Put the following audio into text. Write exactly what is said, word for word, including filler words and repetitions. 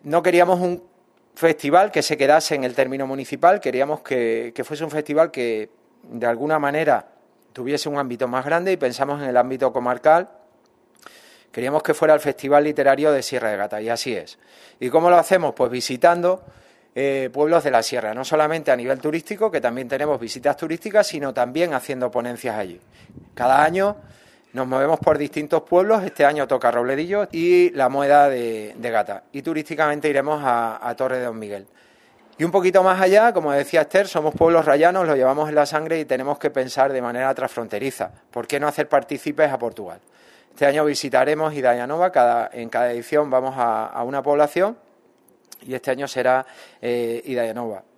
No queríamos un festival que se quedase en el término municipal, queríamos que, que fuese un festival que de alguna manera tuviese un ámbito más grande y pensamos en el ámbito comarcal. Queríamos que fuera el Festival Literario de Sierra de Gata y así es. ¿Y cómo lo hacemos? Pues visitando eh, pueblos de la sierra, no solamente a nivel turístico, que también tenemos visitas turísticas, sino también haciendo ponencias allí. Cada año nos movemos por distintos pueblos, este año toca Robledillo y la Mueda de, de Gata, y turísticamente iremos a, a Torre de Don Miguel. Y un poquito más allá, como decía Esther, somos pueblos rayanos, lo llevamos en la sangre y tenemos que pensar de manera transfronteriza. ¿Por qué no hacer partícipes a Portugal? Este año visitaremos Idaia cada, en cada edición vamos a, a una población y este año será eh, Idaia Nova.